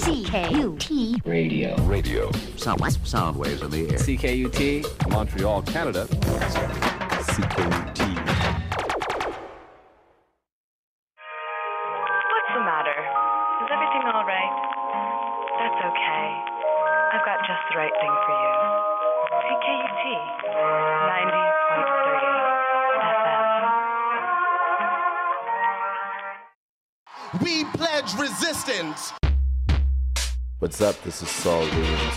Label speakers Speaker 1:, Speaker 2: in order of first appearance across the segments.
Speaker 1: CKUT
Speaker 2: Radio. Sound waves in the air.
Speaker 3: CKUT, Montreal, Canada.
Speaker 4: CKUT.
Speaker 5: What's the matter? Is everything all right? That's okay. I've got just the right thing for you. CKUT 90.30 FM.
Speaker 6: We pledge resistance.
Speaker 4: What's up? This is Saul Williams.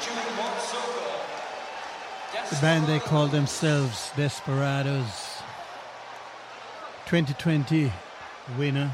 Speaker 1: The band, they call themselves Desperados. 2020 winner.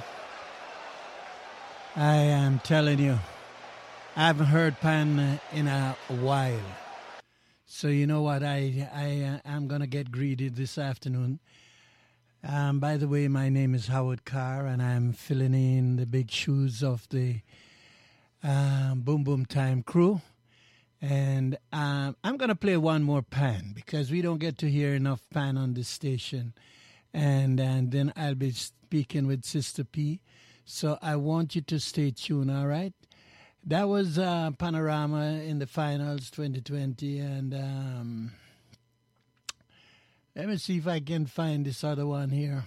Speaker 1: I am telling you, I haven't heard Pan in a while. So you know what, I am going to get greedy this afternoon. By the way, my name is Howard Carr, and I'm filling in the big shoes of the Boom Boom Time crew. And I'm going to play one more Pan because we don't get to hear enough Pan on this station. And then I'll be speaking with Sister P. So I want you to stay tuned, all right? That was Panorama in the finals 2020. And let me see if I can find this other one here.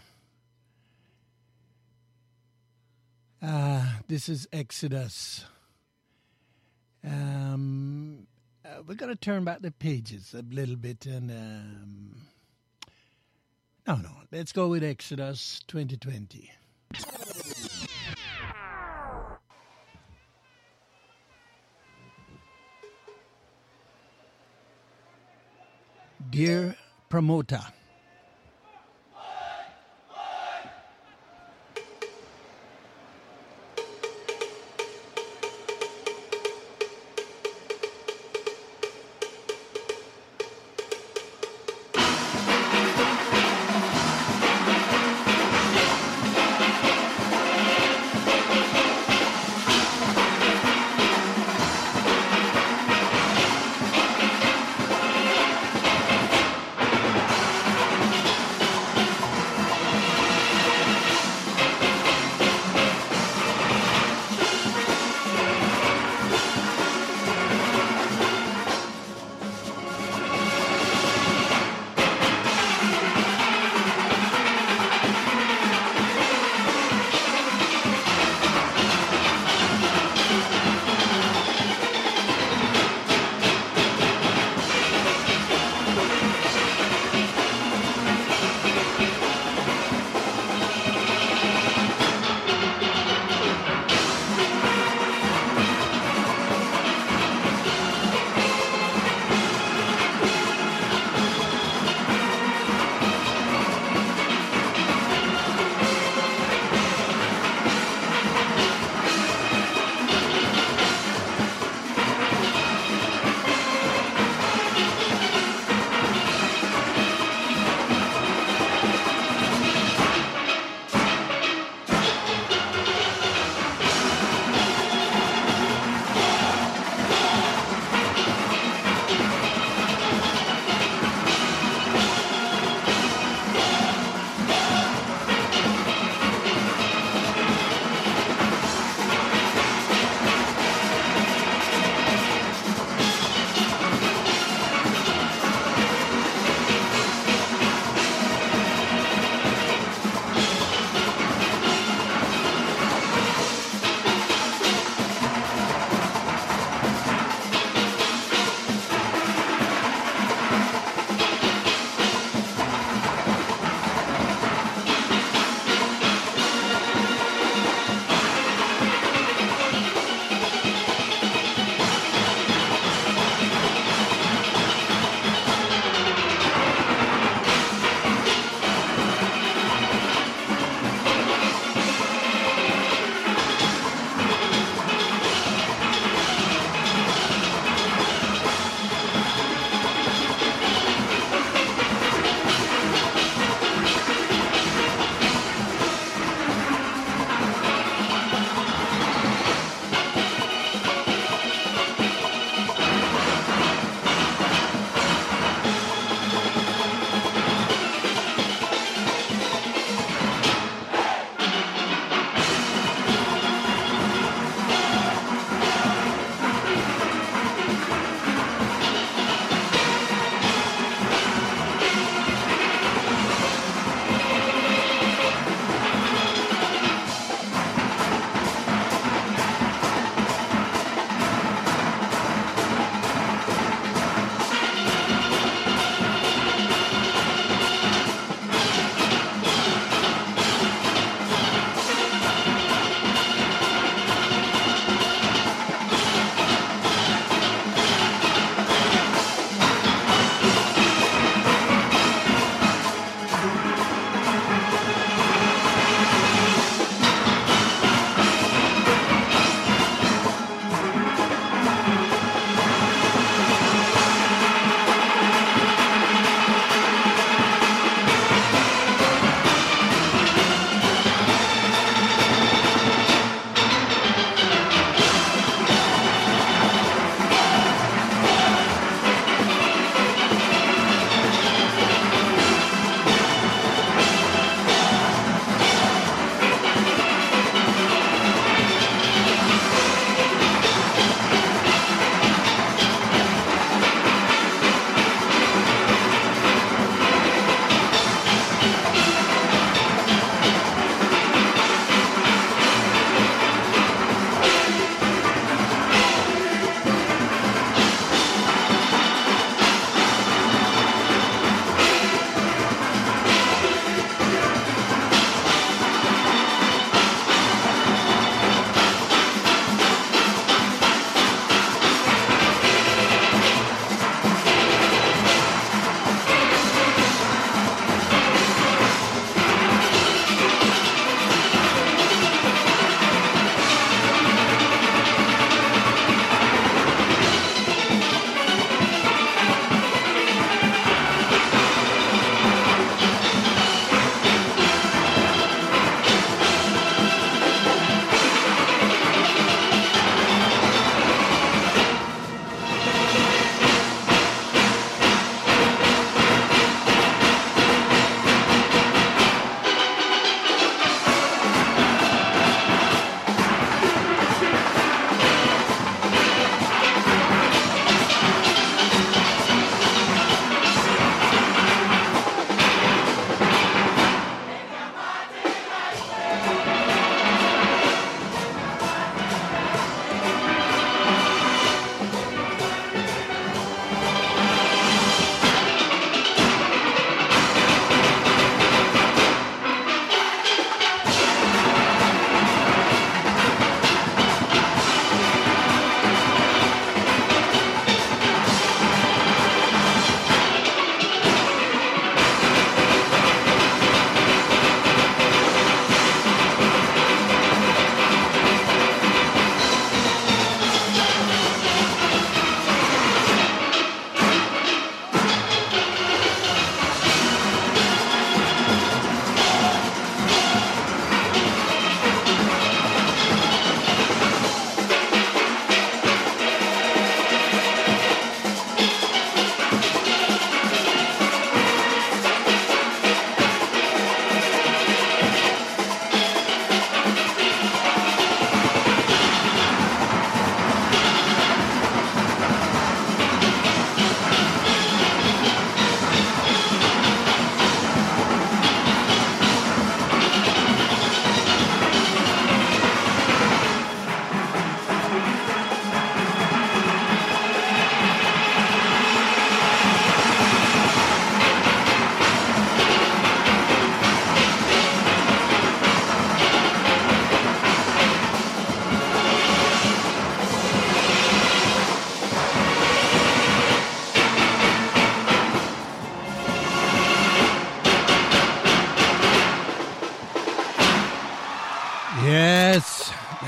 Speaker 1: This is Exodus. We're going to turn back the pages a little bit. And no, let's go with Exodus 2020. Dear Promoter,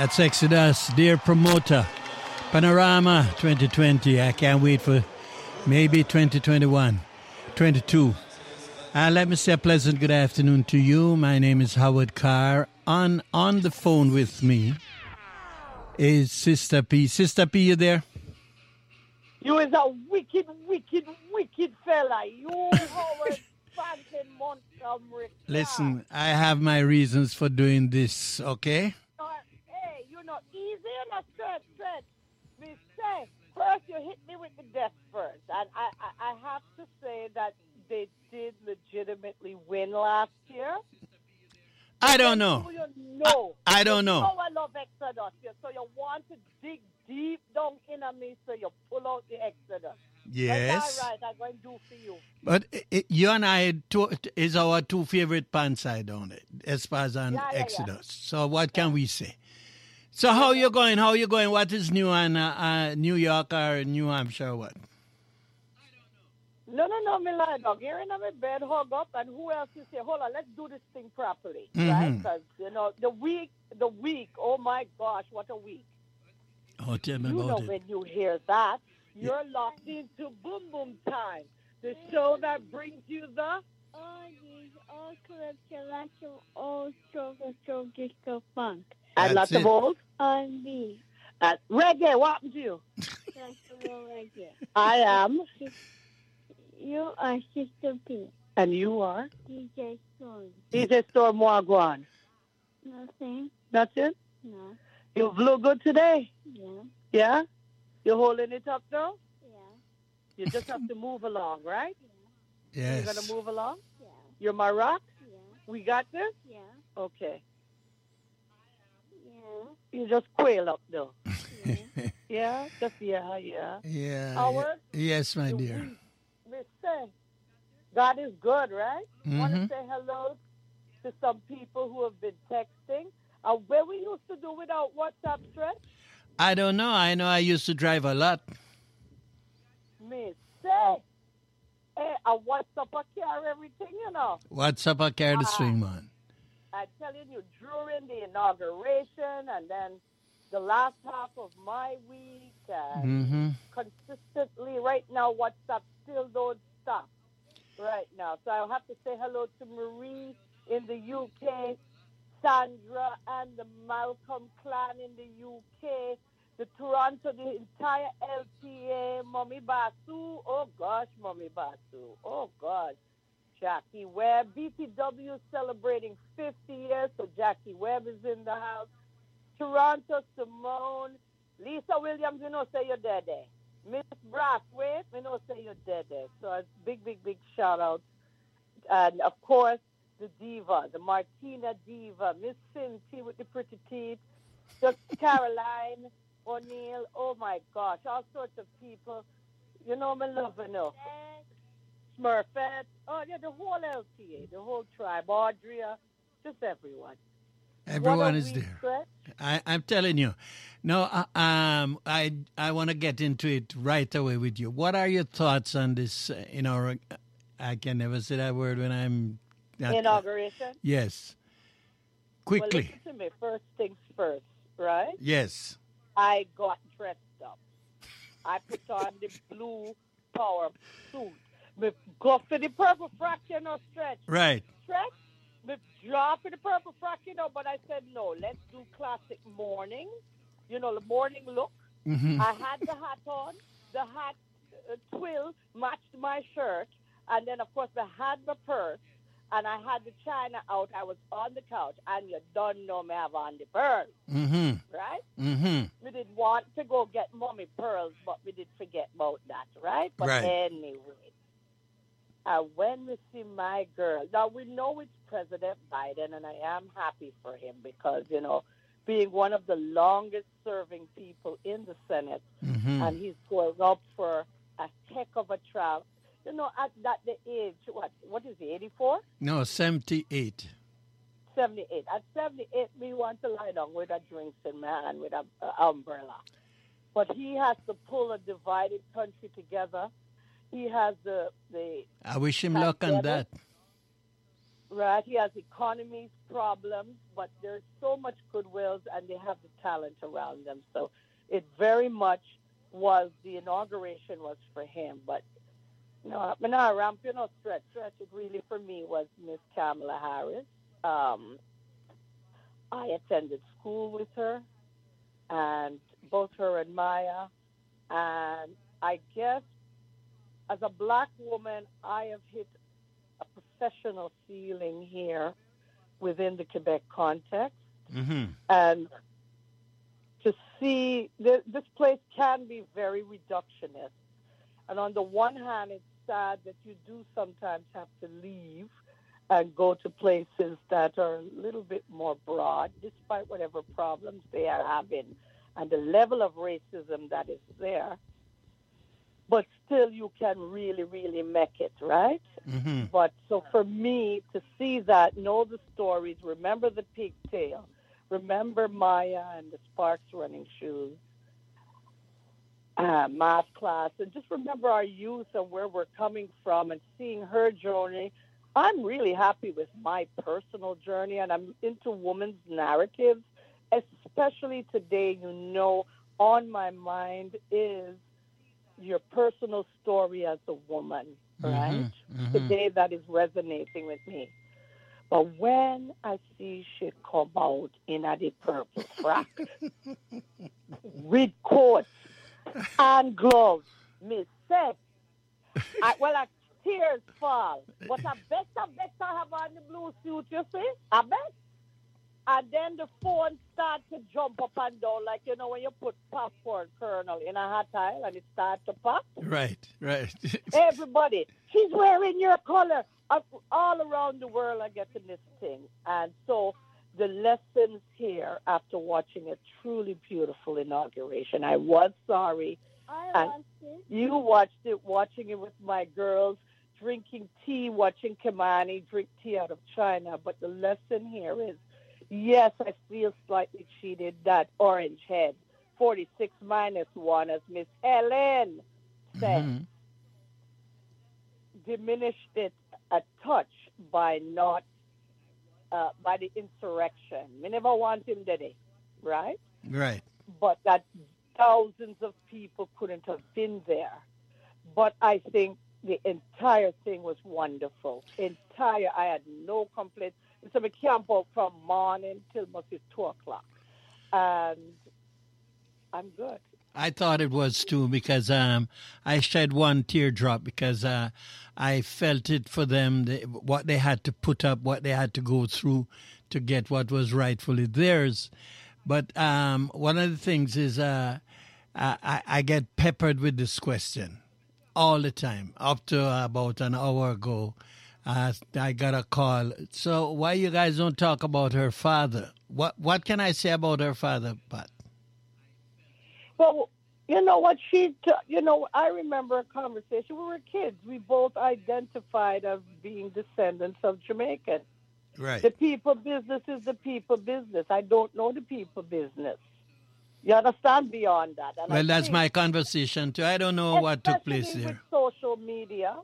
Speaker 1: That's Exodus, dear promoter. Panorama 2020. I can't wait for maybe 2021, 22. Let me say a pleasant good afternoon to you. My name is Howard Carr. On the phone with me is Sister P. Sister P, you there?
Speaker 7: You is a wicked, wicked, wicked fella. You, Howard Fanton Montgomery.
Speaker 1: Listen, I have my reasons for doing this, okay?
Speaker 7: Hey, you're not easy on a stretch. Me say, first you hit me with the death first. And I have to say that they did legitimately win last year.
Speaker 1: I don't know. I don't know.
Speaker 7: You know I love Exodus, so you want to dig deep down in me, so you pull out the Exodus.
Speaker 1: Yes.
Speaker 7: That's all right, I'm going to do for you.
Speaker 1: But you and I is our two favorite pants I don't it, as far as on Exodus. Yeah. So what can we say? So how you going? What is new on New York or New Hampshire or what?
Speaker 7: No, me lie dog. Here in my bed, hug up, and who else you say, hold on, let's do this thing properly, right? Because, the week, oh my gosh, what a week.
Speaker 1: Oh, tell me about it.
Speaker 7: You know when you hear that, you're locked into Boom Boom Time, the show that brings you the...
Speaker 8: all collection, all stroke, disco, funk.
Speaker 7: And lots of old?
Speaker 8: R&B.
Speaker 7: Reggae, what happened to you?
Speaker 8: Reggae.
Speaker 7: I am...
Speaker 8: You are Sister P.
Speaker 7: And you are?
Speaker 8: DJ Storm.
Speaker 7: DJ Storm Wagwan.
Speaker 8: Nothing.
Speaker 7: Nothing?
Speaker 8: No.
Speaker 7: You look good today?
Speaker 8: Yeah.
Speaker 7: Yeah? You're holding it up now?
Speaker 8: Yeah.
Speaker 7: You just have to move along, right?
Speaker 8: Yeah.
Speaker 1: Yes.
Speaker 7: You're going to move along?
Speaker 8: Yeah.
Speaker 7: You're my rock?
Speaker 8: Yeah.
Speaker 7: We got this?
Speaker 8: Yeah.
Speaker 7: Okay.
Speaker 8: Yeah.
Speaker 7: You just quail up though.
Speaker 8: Yeah.
Speaker 7: Yeah? Just yeah.
Speaker 1: Yeah.
Speaker 7: Howard?
Speaker 1: Yes, my dear.
Speaker 7: Say, God is good, right?
Speaker 1: Mm-hmm.
Speaker 7: Want to say hello to some people who have been texting. Where we used to do without WhatsApp, Stretch?
Speaker 1: I don't know. I know I used to drive a lot.
Speaker 7: Me say, hey, a WhatsApp I carry everything, you know.
Speaker 1: WhatsApp I carry the swing, man.
Speaker 7: I'm telling you, during the inauguration and then the last half of my week, and consistently right now, WhatsApp still don't stop right now. So I'll have to say hello to Marie in the UK, Sandra and the Malcolm clan in the UK, the Toronto, the entire LTA, Mommy Basu. Oh, gosh, Mommy Basu. Oh, gosh. Jackie Webb. BTW celebrating 50 years, so Jackie Webb is in the house. Toronto, Simone. Lisa Williams, we know say you're dead there. Miss Brathwaite, we know say you're dead there. So a big shout out. And of course, the diva, the Martina diva, Miss Cynthia with the pretty teeth, just Caroline O'Neill. Oh my gosh, all sorts of people. You know me love you know. Smurfette. Oh yeah, the whole LTA, the whole tribe, Audria, just everyone.
Speaker 1: Everyone is there. I'm telling you. No, I want to get into it right away with you. What are your thoughts on this? I can never say that word when I'm
Speaker 7: inauguration.
Speaker 1: Yes. Quickly.
Speaker 7: Well, listen to me. First things first, right?
Speaker 1: Yes.
Speaker 7: I got dressed up. I put on the blue power suit. Me go for the purple frack, Stretch.
Speaker 1: Right.
Speaker 7: Stretch. Me draw for the purple frack, but I said no. Let's do classic morning. The morning look.
Speaker 1: Mm-hmm.
Speaker 7: I had the hat on. The hat twill matched my shirt. And then, of course, I had my purse. And I had the china out. I was on the couch. And you don't know me have on the pearls.
Speaker 1: Mm-hmm.
Speaker 7: Right?
Speaker 1: Mm-hmm.
Speaker 7: We didn't want to go get mommy pearls, but we did forget about that, right? But anyway. When we see my girl, now we know it's President Biden, and I am happy for him because, being one of the longest serving people in the Senate, and he's going up for a heck of a trial. At the age, what is he, 84?
Speaker 1: No, 78.
Speaker 7: 78. At 78, we want to lie down with a drinks in my hand with an umbrella. But he has to pull a divided country together. He has the
Speaker 1: I wish him luck on that.
Speaker 7: right? He has economy problems, but there's so much goodwill, and they have the talent around them. So it very much was, the inauguration was for him. But no, I'm not ramping up stretch. It really for me was Miss Kamala Harris. I attended school with her, and both her and Maya. And I guess as a black woman, I have hit a professional ceiling here within the Quebec context.
Speaker 1: Mm-hmm.
Speaker 7: And to see this place can be very reductionist. And on the one hand, it's sad that you do sometimes have to leave and go to places that are a little bit more broad, despite whatever problems they are having and the level of racism that is there. But still, you can really, really make it, right?
Speaker 1: Mm-hmm.
Speaker 7: But so for me to see that, know the stories, remember the pigtail, remember Maya and the Sparks running shoes, math class, and just remember our youth and where we're coming from and seeing her journey. I'm really happy with my personal journey, and I'm into women's narratives, especially today. On my mind is your personal story as a woman, right?
Speaker 1: Mm-hmm.
Speaker 7: Today that is resonating with me. But when I see she come out in a the purple frock, with coat and gloves, me say, tears fall. But I bet I have on the blue suit, you see? I bet. And then the phone starts to jump up and down, like, when you put popcorn kernel in a hot oil and it starts to pop.
Speaker 1: Right.
Speaker 7: Everybody, she's wearing your color. All around the world are getting this thing. And so the lessons here after watching a truly beautiful inauguration. I was sorry.
Speaker 8: I watched it.
Speaker 7: You watched it, watching it with my girls, drinking tea, watching Kimani drink tea out of China. But the lesson here is, yes, I feel slightly cheated. That orange head, 46 minus 1, as Miss Helen said,
Speaker 1: Mm-hmm.
Speaker 7: diminished it a touch by by the insurrection. We never want him today, right?
Speaker 1: Right.
Speaker 7: But that thousands of people couldn't have been there. But I think the entire thing was wonderful. I had no complaints. So we camp out from morning till must be 2 o'clock. And I'm good.
Speaker 1: I thought it was too, because I shed one teardrop because I felt it for them, what they had to put up, what they had to go through to get what was rightfully theirs. But one of the things is I get peppered with this question all the time. Up to about an hour ago, I got a call. So why you guys don't talk about her father? What can I say about her father, Pat?
Speaker 7: Well, you know what I remember a conversation. We were kids. We both identified as being descendants of Jamaican.
Speaker 1: Right.
Speaker 7: The people business is the people business. I don't know the people business. You understand beyond that? And
Speaker 1: Well, that's my conversation too. I don't know what took place
Speaker 7: especially
Speaker 1: there.
Speaker 7: with social media,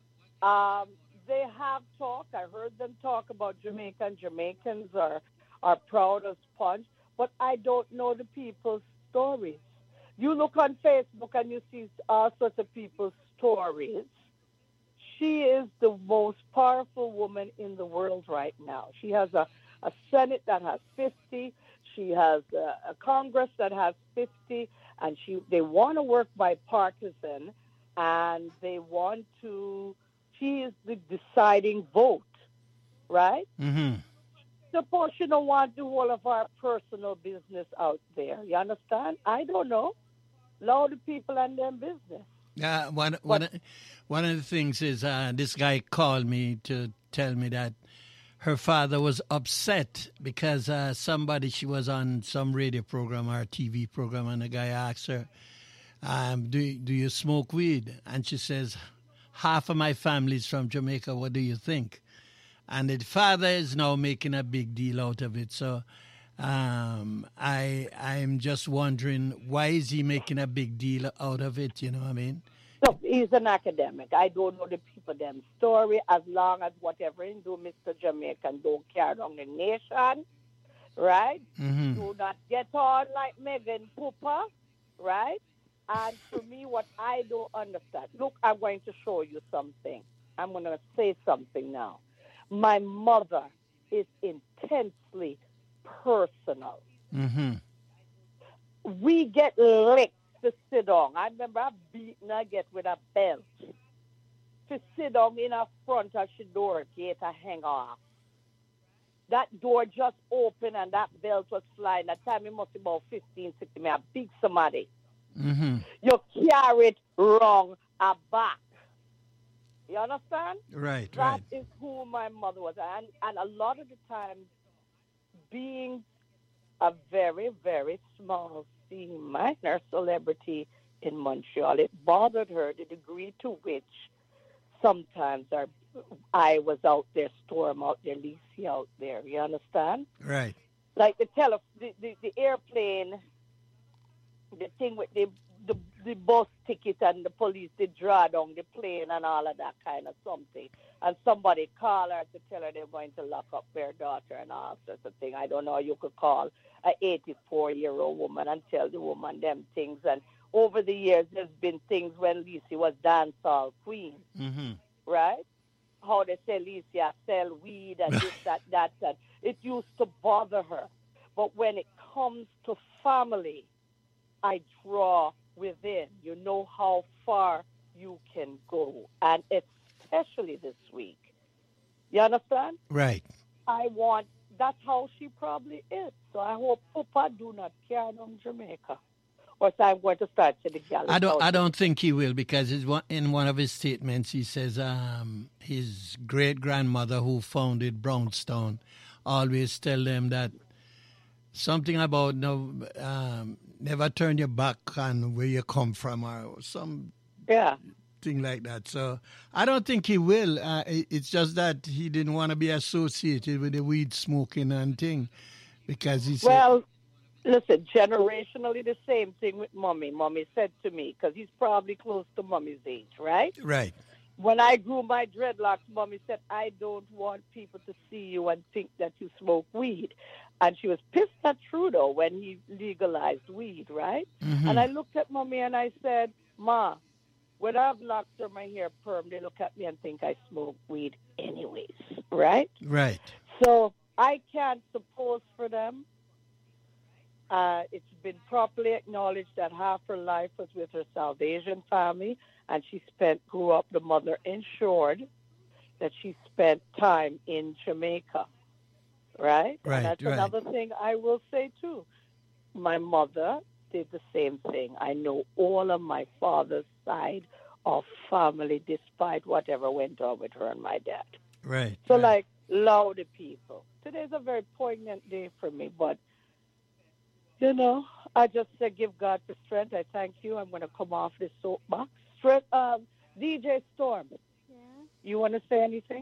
Speaker 7: they have talked. I heard them talk about Jamaica. Jamaicans are proud of Sponge, but I don't know the people's stories. You look on Facebook and you see all sorts of people's stories. She is the most powerful woman in the world right now. She has a Senate that has 50. She has a Congress that has 50. And they want to work bipartisan, and she is the deciding vote, right?
Speaker 1: Mm-hmm.
Speaker 7: Suppose she don't want to do all of our personal business out there. You understand? I don't know. Allow the people and their business.
Speaker 1: One of the things is this guy called me to tell me that her father was upset because she was on some radio program or TV program, and the guy asked her, do you smoke weed? And she says, half of my family's from Jamaica. What do you think? And the father is now making a big deal out of it. So I'm just wondering, why is he making a big deal out of it? You know what I mean?
Speaker 7: No, he's an academic. I don't know the people them story. As long as whatever he do, Mr. Jamaican don't carry on the nation, right?
Speaker 1: Mm-hmm.
Speaker 7: Do not get on like Megan Cooper, right? And for me, what I don't understand, look, I'm going to show you something. I'm going to say something now. My mother is intensely personal.
Speaker 1: Mm-hmm.
Speaker 7: We get licked to sit down. I remember I beaten her get with a belt to sit down in a front of the door gate and hang off. That door just opened and that belt was flying. That time it must be about 15, 16. I beat somebody.
Speaker 1: Mm-hmm.
Speaker 7: You carry it wrong a back. You understand?
Speaker 1: Right,
Speaker 7: That
Speaker 1: right.
Speaker 7: is who my mother was. And a lot of the time, being a very, very small C minor celebrity in Montreal, it bothered her the degree to which sometimes I was out there, Storm out there, Lisi out there. You understand?
Speaker 1: Right.
Speaker 7: Like the airplane, the thing with the bus ticket and the police, they draw down the plane and all of that kind of something. And somebody call her to tell her they're going to lock up their daughter and all sorts of things. I don't know, you could call an 84-year-old woman and tell the woman them things. And over the years, there's been things when Lisi was dancehall queen,
Speaker 1: Mm-hmm.
Speaker 7: right? How they say Lisi sell weed and this, that. It used to bother her. But when it comes to family, I draw within. You know how far you can go. And especially this week. You understand?
Speaker 1: Right.
Speaker 7: That's how she probably is. So I hope Papa do not carry on Jamaica. Or so I'm going to start to the galley.
Speaker 1: I don't think he will, because in one of his statements he says his great-grandmother who founded Brownstone always tell them that something about never turn your back on where you come from or some thing like that. So I don't think he will. It's just that he didn't want to be associated with the weed smoking and thing, because he said...
Speaker 7: Well, listen, generationally the same thing with Mommy. Mommy said to me, because he's probably close to Mommy's age, right?
Speaker 1: Right.
Speaker 7: When I grew my dreadlocks, Mommy said, I don't want people to see you and think that you smoke weed. And she was pissed at Trudeau when he legalized weed, right?
Speaker 1: Mm-hmm.
Speaker 7: And I looked at Mommy and I said, Ma, when I have locks or my hair perm, they look at me and think I smoke weed anyways, right?
Speaker 1: Right.
Speaker 7: So I can't suppose for them. It's been properly acknowledged that half her life was with her South Asian family, and grew up, the mother ensured that she spent time in Jamaica, right?
Speaker 1: Right,
Speaker 7: And that's
Speaker 1: right.
Speaker 7: another thing I will say, too. My mother did the same thing. I know all of my father's side of family, despite whatever went on with her and my dad.
Speaker 1: Right.
Speaker 7: So,
Speaker 1: right.
Speaker 7: like, love the people. Today's a very poignant day for me, but you know, I just say give God the strength. I thank you. I'm going to come off this soapbox. DJ Storm,
Speaker 8: Yeah?
Speaker 7: you want to say anything?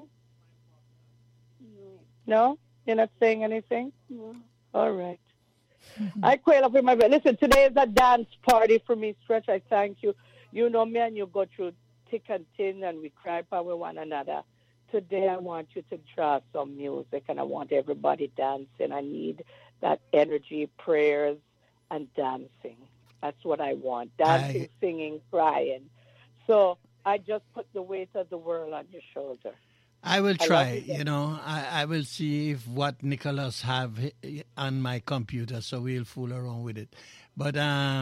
Speaker 8: No.
Speaker 7: No? You're not saying anything?
Speaker 8: No.
Speaker 7: All right. I quail up in my bed. Listen, today is a dance party for me, Stretch. I thank you. You know me and you go through thick and thin and we cry with one another. Today I want you to draw some music and I want everybody dancing. I need that energy, prayers, and dancing. That's what I want. Dancing, singing, crying. So I just put the weight of the world on your shoulder.
Speaker 1: I will try, I will see if what Nicholas have on my computer, so we'll fool around with it. But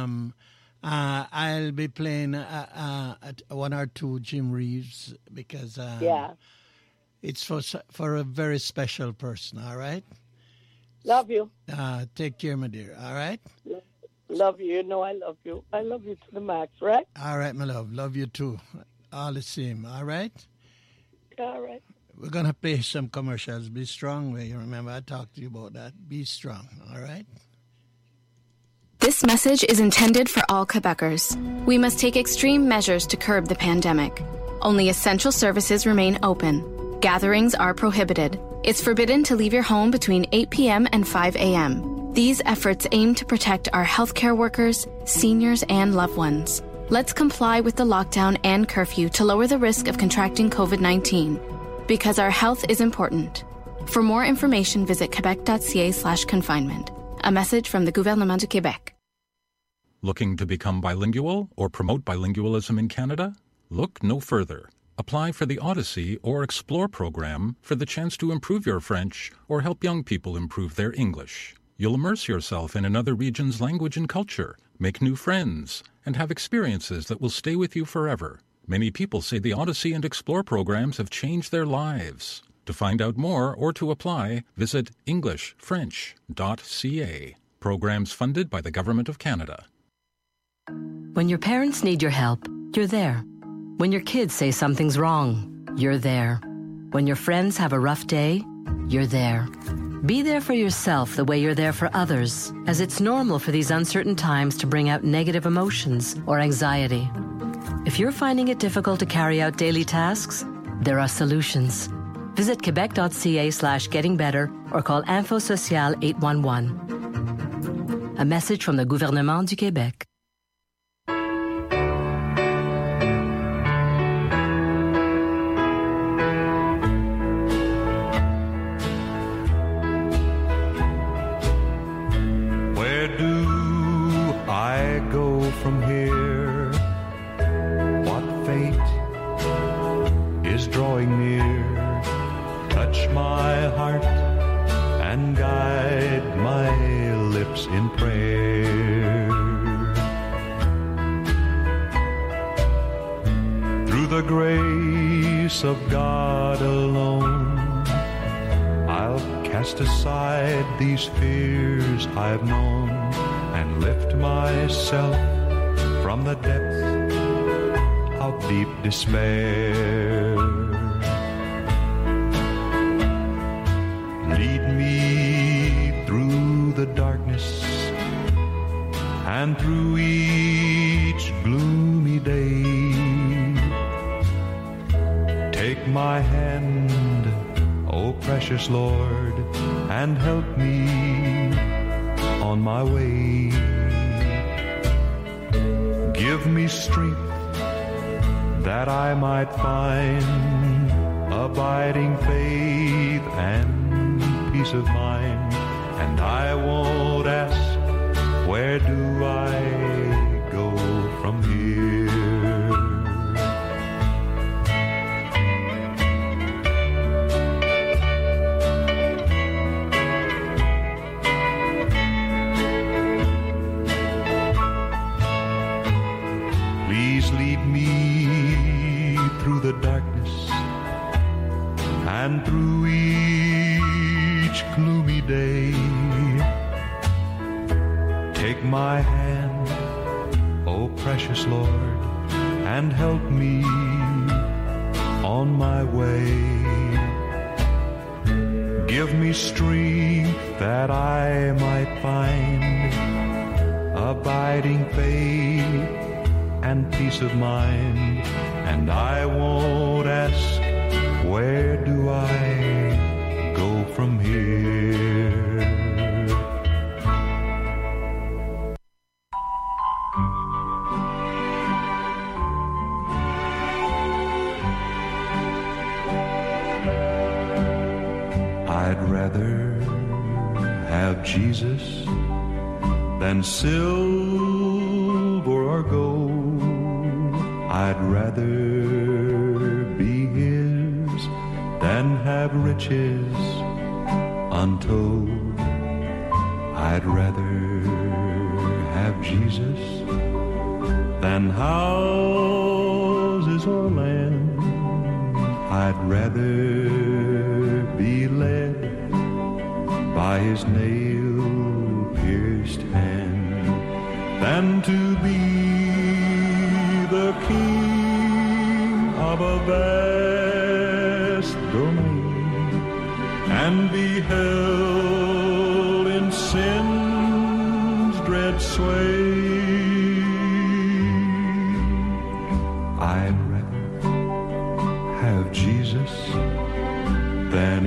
Speaker 1: I'll be playing one or two Jim Reeves because it's for a very special person, all right?
Speaker 7: Love you.
Speaker 1: Take care, my dear, all right?
Speaker 7: Love you. You know I love you. I love you to the max, right?
Speaker 1: All right, my love. Love you too. All the same, all right?
Speaker 7: All right.
Speaker 1: We're going to play some commercials. Be strong. You remember I talked to you about that. Be strong, all right?
Speaker 9: This message is intended for all Quebecers. We must take extreme measures to curb the pandemic. Only essential services remain open. Gatherings are prohibited. It's forbidden to leave your home between 8 p.m. and 5 a.m. These efforts aim to protect our healthcare workers, seniors, and loved ones. Let's comply with the lockdown and curfew to lower the risk of contracting COVID-19, because our health is important. For more information, visit quebec.ca/confinement. A message from the Gouvernement du Québec.
Speaker 10: Looking to become bilingual or promote bilingualism in Canada? Look no further. Apply for the Odyssey or Explore program for the chance to improve your French or help young people improve their English. You'll immerse yourself in another region's language and culture, make new friends, and have experiences that will stay with you forever. Many people say the Odyssey and Explore programs have changed their lives. To find out more or to apply, visit EnglishFrench.ca. Programs funded by the Government of Canada.
Speaker 11: When your parents need your help, you're there. When your kids say something's wrong, you're there. When your friends have a rough day, you're there. Be there for yourself the way you're there for others, as it's normal for these uncertain times to bring out negative emotions or anxiety. If you're finding it difficult to carry out daily tasks, there are solutions. Visit quebec.ca/gettingbetter or call Info Social 811. A message from the Gouvernement du Québec.
Speaker 12: From here, what fate is drawing near? Touch my heart and guide my lips in prayer. Through the grace of God alone, I'll cast aside these fears I've known and lift myself from the depths of deep despair. Lead me through the darkness and through each gloomy day. Take my hand, O precious Lord, and help me on my way. Give me strength that I might find abiding faith and peace of mind. And I won't ask, where do I go from here? And through each gloomy day, take my hand, O precious Lord, and help me on my way. Give me strength that I might find abiding faith and peace of mind. And I won't ask, where do I go from here? I'd rather have Jesus than silver or gold. I'd rather be His than have riches untold. I'd rather have Jesus than houses or land. I'd rather be led by His nail-pierced hand than to be the king of a vast domain and be held in sin's dread sway. I'd rather have Jesus than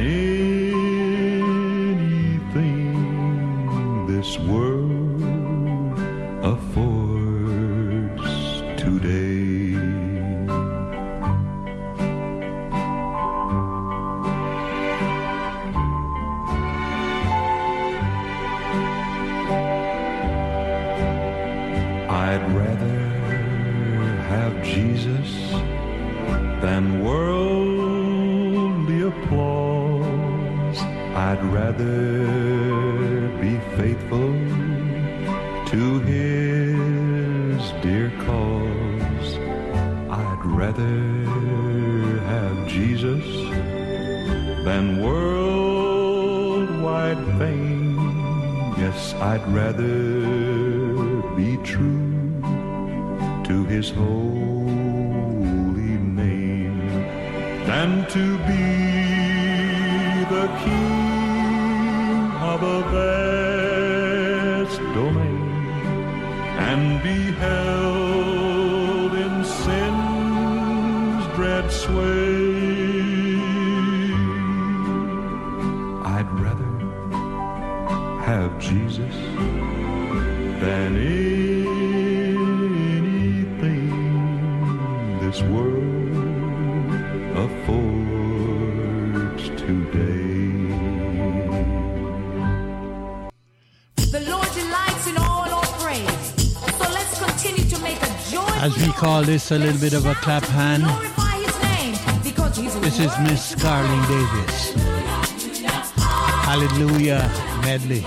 Speaker 12: anything this world affords to than worldly applause. I'd rather be faithful to his dear cause. I'd rather have Jesus than worldwide fame. Yes, I'd rather be true to his holy name than to be the king of a vast domain and be held in sin's dread sway. I'd rather have Jesus than anything this world affords today.
Speaker 13: The Lord delights in all our praise. So let's continue to make a joyful
Speaker 1: As we call this a little bit of a clap hand,
Speaker 13: glorify his name because he's
Speaker 1: this is Miss Carling Davis. Hallelujah medley.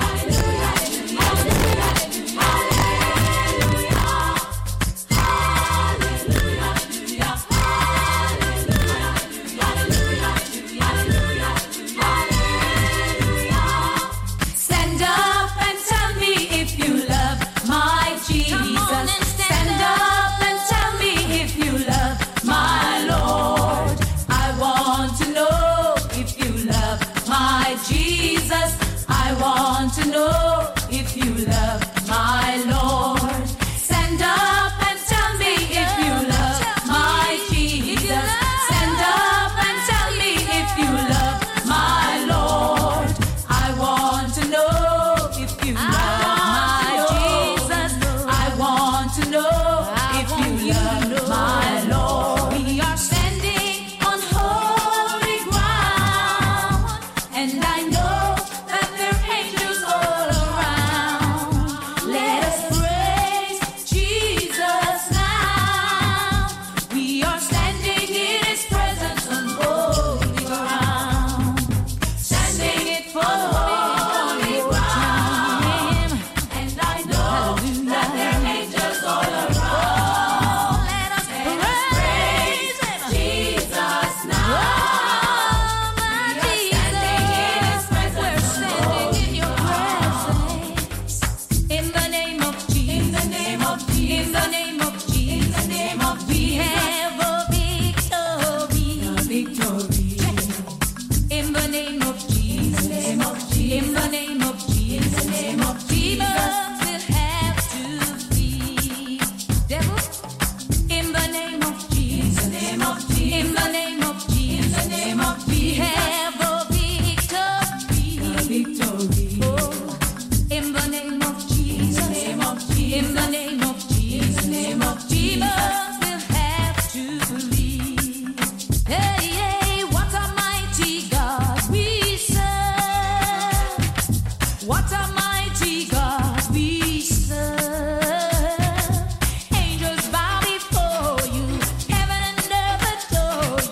Speaker 13: Stand up and tell me if you love my Jesus. Stand up and tell me if you love my Lord. I want to know if you love my Jesus. I want to know if you love my Lord. Stand up and tell me if you love my Jesus. Stand up and tell me if you love my Lord. I want to know if you love my Jesus. I want to know if you love my Lord. We are standing on holy ground, and I know that there are angels all around. Let us praise Jesus now. We are standing in his presence on holy ground, standing it for holy ground. And I know that there are angels all around. Let us praise Jesus now. We are standing in his presence. We're standing in your presence. In the name of Jesus. In the name of Jesus. In the name of Jesus. In the name of Jesus. We have a victory. A victory. In the name of Jesus. In the name of Jesus. In the name of Jesus. In the name of Jesus. Will have to flee. Devil. In the name of Jesus. In the name of Jesus. In the name of Jesus. In the name of Jesus. We have a victory. A victory. Oh, in the name of Jesus. In the name of Jesus. In the name of Jesus. In the name of Jesus. Will have to leave. Hey, hey, what a mighty God we serve. What a mighty God we serve. Angels bow before you. Heaven and earth adore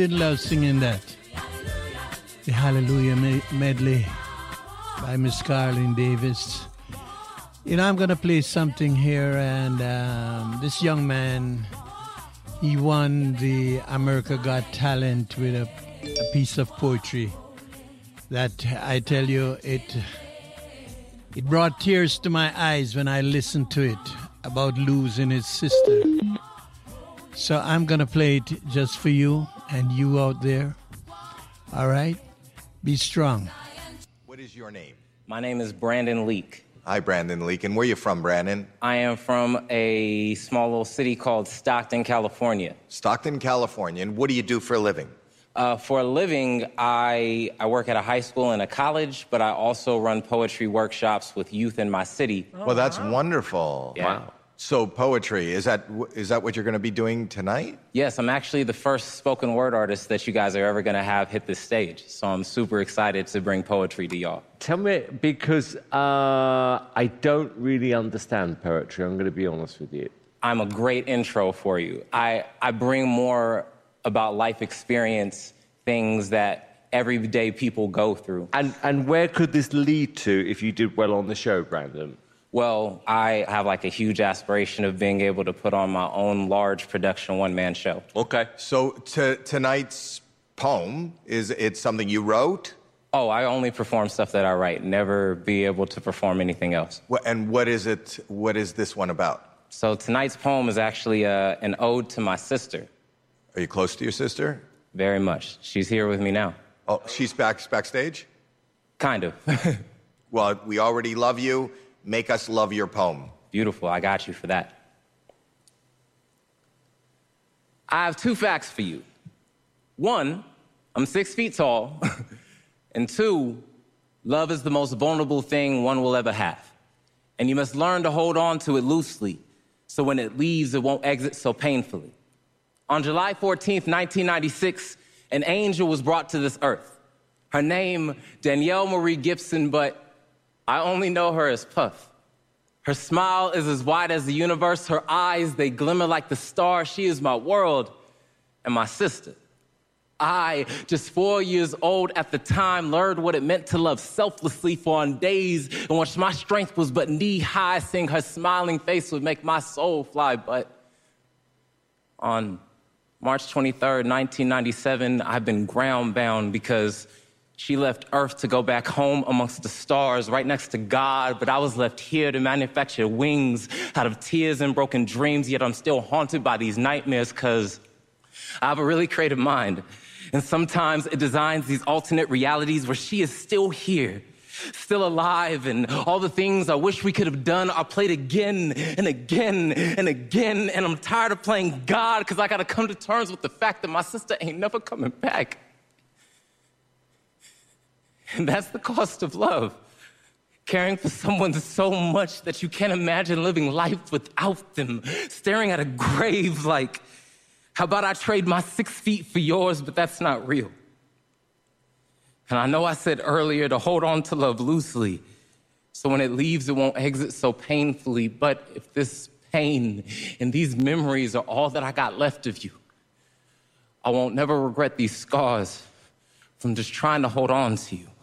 Speaker 1: didn't love singing that? The Hallelujah medley by Miss Carlene Davis. You know, I'm going to play something here, and this young man, he won the America Got Talent with a piece of poetry that I tell you, it brought tears to my eyes when I listened to it about losing his sister. So I'm going to play it just for you and you out there. All right? Be strong.
Speaker 14: What is your name?
Speaker 15: My name is Brandon Leak.
Speaker 14: Hi, Brandon Leak. And where are you from, Brandon?
Speaker 15: I am from a small little city called Stockton, California.
Speaker 14: Stockton, California. And what do you do for a living?
Speaker 15: For a living, I work at a high school and a college, but I also run poetry workshops with youth in my city.
Speaker 14: Well, that's wonderful.
Speaker 15: Yeah.
Speaker 14: Wow. So poetry, is that what you're going to be doing tonight?
Speaker 15: Yes, I'm actually the first spoken word artist that you guys are ever going to have hit this stage. So I'm super excited to bring poetry to y'all.
Speaker 16: Tell me, because I don't really understand poetry, I'm going to be honest with you.
Speaker 15: I'm a great intro for you. I bring more about life experience, things that everyday people go through.
Speaker 16: And where could this lead to if you did well on the show, Brandon?
Speaker 15: Well, I have like a huge aspiration of being able to put on my own large production one-man show.
Speaker 14: Okay. So tonight's poem, is it something you wrote?
Speaker 15: Oh, I only perform stuff that I write, never be able to perform anything else.
Speaker 14: And what is it? What is this one about?
Speaker 15: So tonight's poem is actually an ode to my sister.
Speaker 14: Are you close to your sister?
Speaker 15: Very much. She's here with me now.
Speaker 14: Oh, she's backstage?
Speaker 15: Kind of.
Speaker 14: Well, we already love you. Make us love your poem.
Speaker 15: Beautiful. I got you for that. I have 2 facts for you. 1, I'm 6 feet tall. And 2, love is the most vulnerable thing one will ever have. And you must learn to hold on to it loosely, so when it leaves, it won't exit so painfully. On July 14th, 1996, an angel was brought to this earth. Her name, Danielle Marie Gibson, but I only know her as Puff. Her smile is as wide as the universe. Her eyes, they glimmer like the stars. She is my world and my sister. I, just 4 years old at the time, learned what it meant to love selflessly, for on days in which my strength was but knee-high, seeing her smiling face would make my soul fly. But on March 23rd, 1997, I've been ground-bound because she left Earth to go back home amongst the stars, right next to God, but I was left here to manufacture wings out of tears and broken dreams, yet I'm still haunted by these nightmares because I have a really creative mind. And sometimes it designs these alternate realities where she is still here, still alive, and all the things I wish we could have done are played again and again and again, and I'm tired of playing God because I got to come to terms with the fact that my sister ain't never coming back. And that's the cost of love. Caring for someone so much that you can't imagine living life without them. Staring at a grave like, how about I trade my 6 feet for yours, but that's not real. And I know I said earlier to hold on to love loosely, so when it leaves, it won't exit so painfully. But if this pain and these memories are all that I got left of you, I won't never regret these scars from just trying to hold on to you.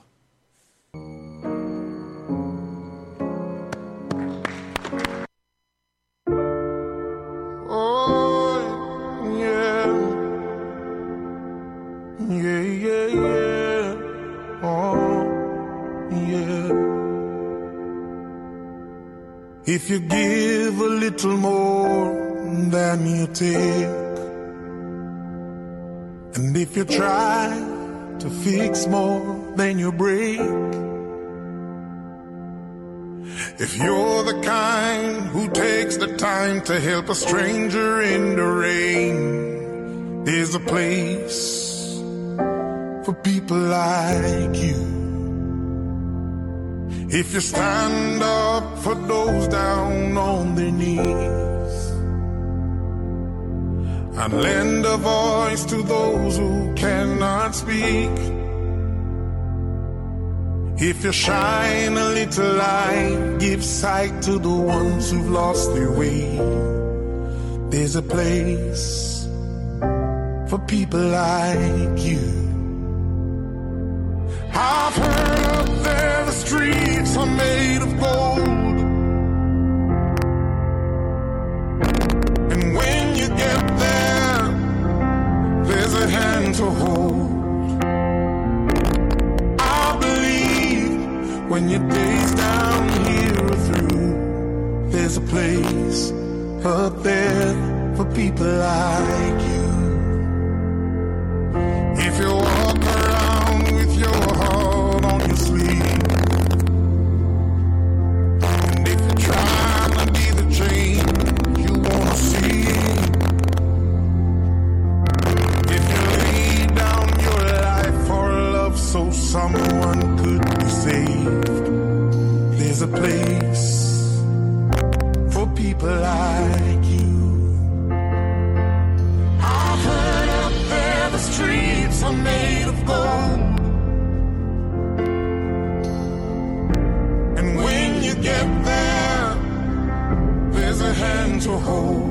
Speaker 17: If you give a little more than you take, and if you try to fix more than you break, if you're the kind who takes the time to help a stranger in the rain, there's a place for people like you. If you stand up for those down on their knees and lend a voice to those who cannot speak, if you shine a little light, give sight to the ones who've lost their way, there's a place for people like you. I've heard up there the streets are made of gold, and when you get there, there's a hand to hold. I believe when your days down here are through, there's a place up there for people like you. If you walk around with your heart on your sleeve, and if you're trying to be the change you wanna see, if you lay down your life for love so someone could be saved, there's a place for people like you. I've heard up there the streets are made of gold, and when you get there, there's a hand to hold.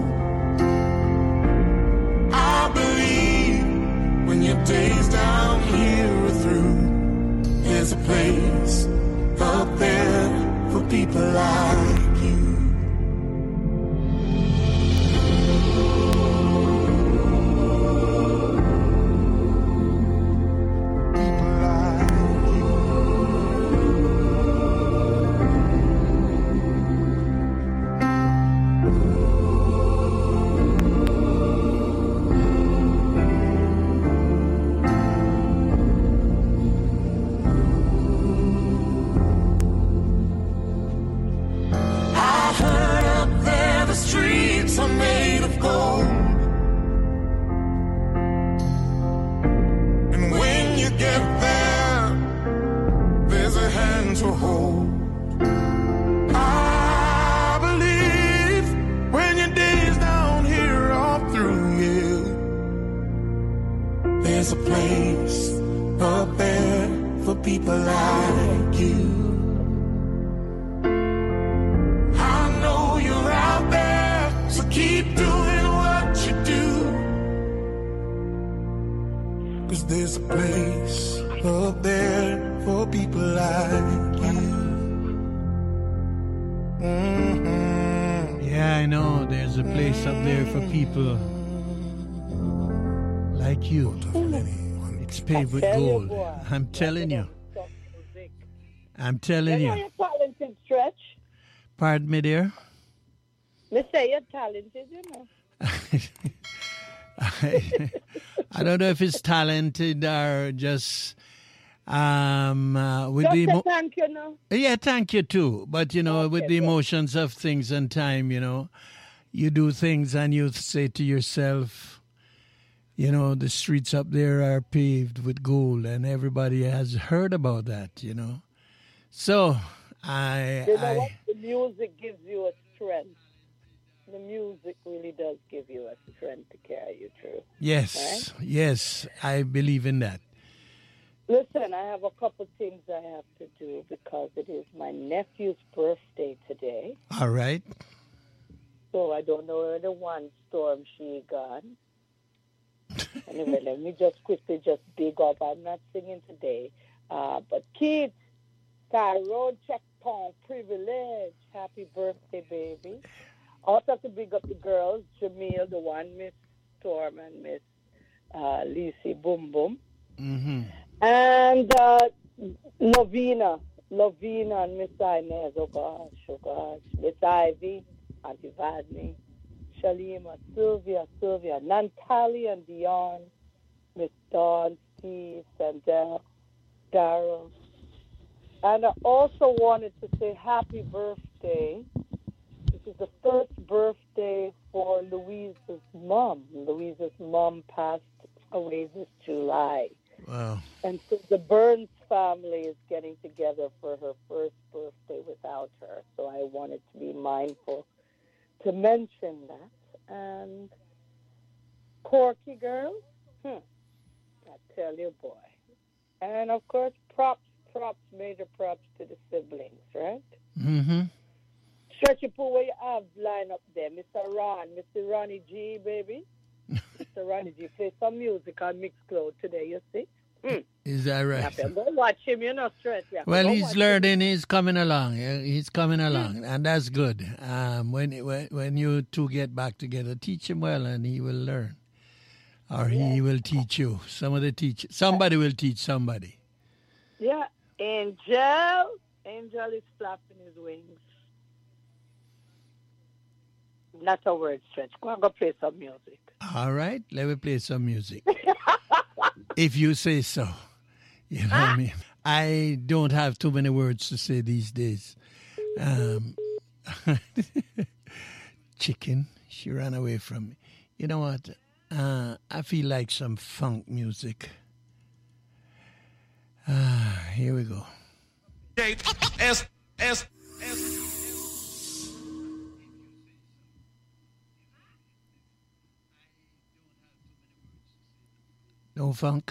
Speaker 17: I believe when your days down here are through, there's a place up there for people like you. There's a place up there for people like you. I know you're out there, so keep doing what you do. 'Cause there's a place up there for people like you. Mm-hmm.
Speaker 1: Yeah, I know there's a place up there for people like you. It's paved with gold. I'm telling you. I'm telling you.
Speaker 7: You're talented, Stretch.
Speaker 1: Pardon me, dear?
Speaker 7: Me say you're talented, you know.
Speaker 1: I don't know if it's talented or just with
Speaker 7: Just
Speaker 1: the
Speaker 7: a thank you, no?
Speaker 1: Yeah, thank you too. But you know, with the emotions of things and time, you know, you do things and you say to yourself, you know, the streets up there are paved with gold, and everybody has heard about that, you know. So
Speaker 7: what? The music gives you a strength. The music really does give you a strength to carry you through.
Speaker 1: Yes,
Speaker 7: right?
Speaker 1: Yes, I believe in that.
Speaker 7: Listen, I have a couple things I have to do because it is my nephew's birthday today.
Speaker 1: All right.
Speaker 7: So I don't know where the one storm she gone. Anyway, let me just quickly big up. I'm not singing today. But Keith, Tyrone Checkpoint Privilege. Happy birthday, baby. Also have to big up the girls, Jamil, the one, Miss Storm, and Miss Lisi Boom Boom.
Speaker 1: Mm-hmm.
Speaker 7: And Lovina and Miss Inez. Oh, gosh. Miss Ivy, Auntie Vadney. Shalima, Sylvia, Nantali and Dion, Miss Dawn, Steve, and Daryl. And I also wanted to say happy birthday. This is the first birthday for Louise's mom. Louise's mom passed away this July.
Speaker 1: Wow.
Speaker 7: And so the Burns family is getting together for her first birthday without her. So I wanted to be mindful to mention that. And Corky girl, I tell you, boy. And of course, major props to the siblings, right?
Speaker 1: Mm-hmm.
Speaker 7: Stretchy Pooh, where you have line up there, Mr. Ron, Mr. Ronnie G, baby. Mr. Ronnie G play some music on Mixcloud today, you see?
Speaker 1: Is that right?
Speaker 7: You have to go watch him, you're not stressed.
Speaker 1: Well, he's learning. He's coming along. He's coming along, and that's good. When you two get back together, teach him well, and he will learn, or he will teach you. Somebody will teach somebody.
Speaker 7: Yeah, Angel is flapping his wings. Not a word stretch. Go and go play some music.
Speaker 1: All right, let me play some music. If you say so. You know what I mean? I don't have too many words to say these days. Chicken, she ran away from me. You know what? I feel like some funk music. Here we go. No funk.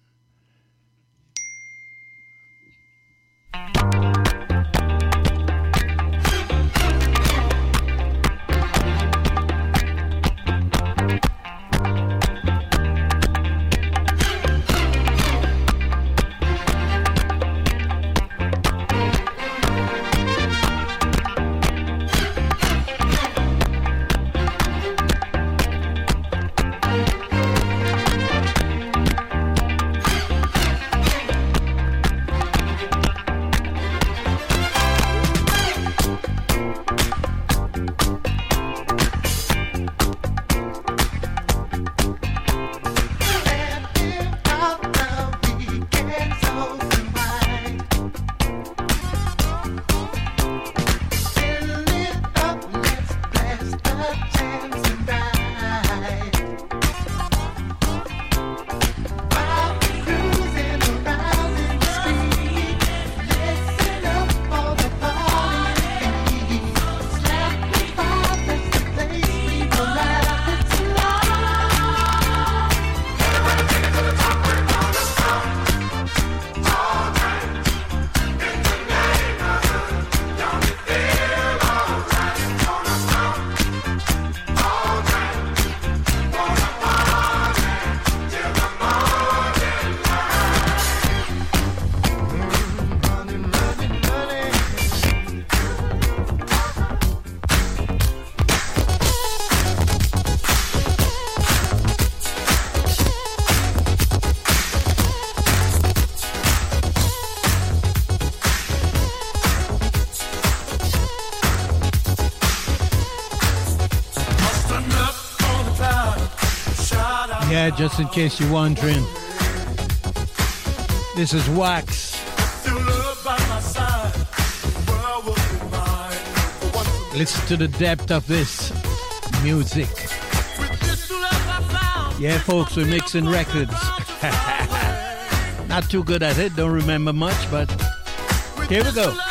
Speaker 1: Yeah, just in case you're wondering, this is Wax. Listen to the depth of this music. Yeah, folks, we're mixing records. Not too good at it, don't remember much, but here we go.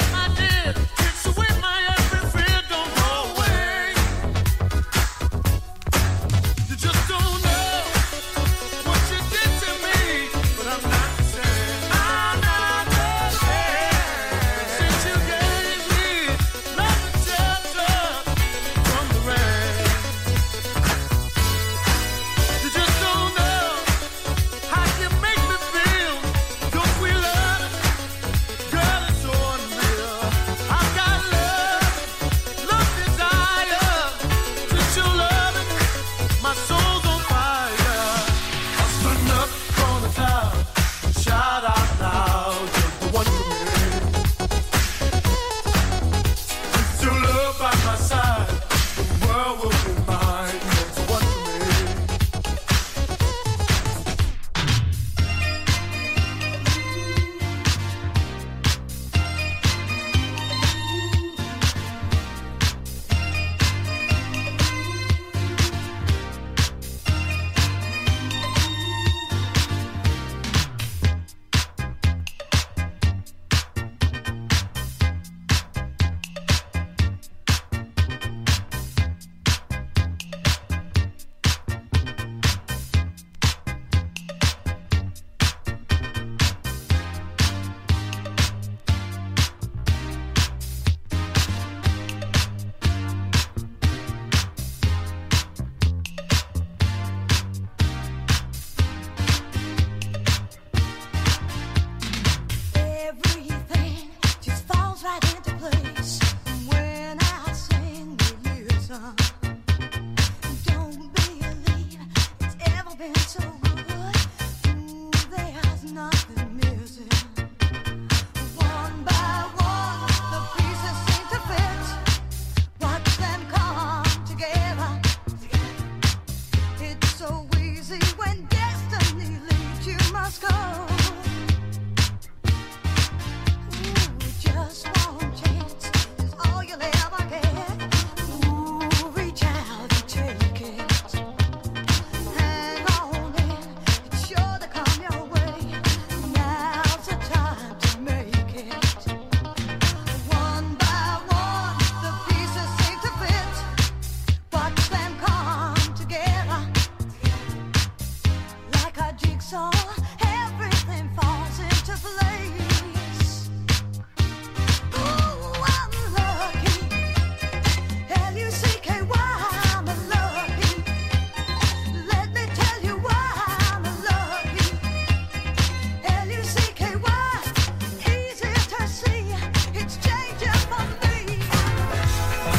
Speaker 13: I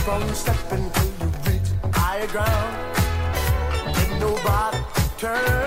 Speaker 18: keep on stepping till you reach higher ground. Ain't nobody turn